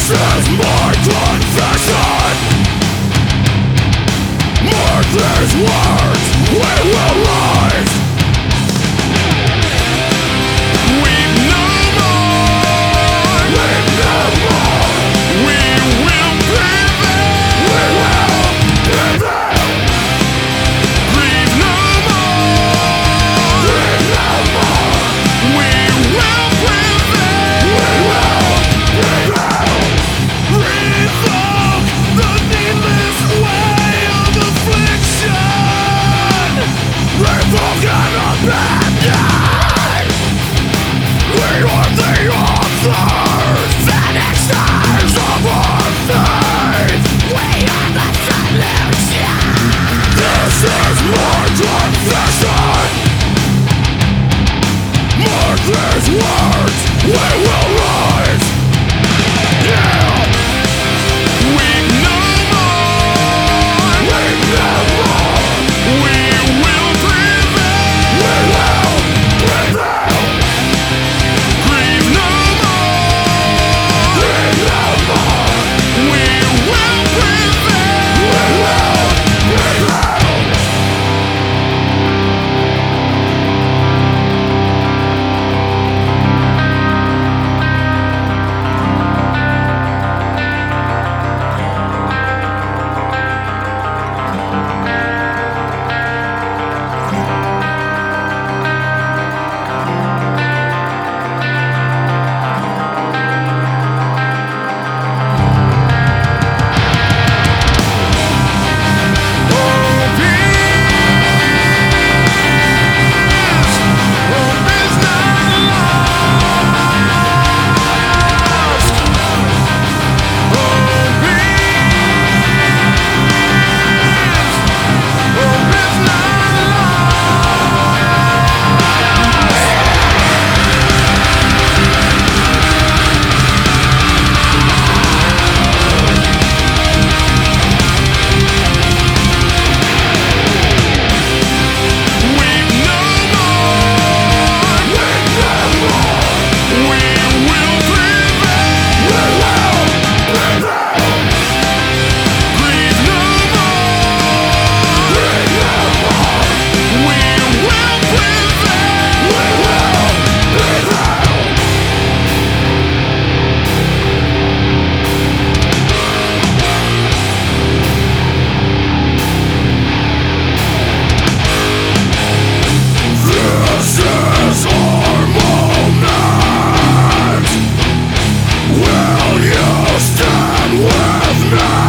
is my confession. Mark these words, we will rise. Weep no more. Weep no more. We will prevail. We will prevail. Grieve no more. Grieve no more. We will prevail. We will prevail. Revoke the needless way of affliction. Revoke and abandon. We are the authors, finishers of our faith. We are the solution. This is my confession. Mark these words, we will rise. Yeah. Weep no more. Weep no more. We will prevail. We will prevail. Grieve no more. Grieve no more. We will prevail. We will prevail. Will you stand with me?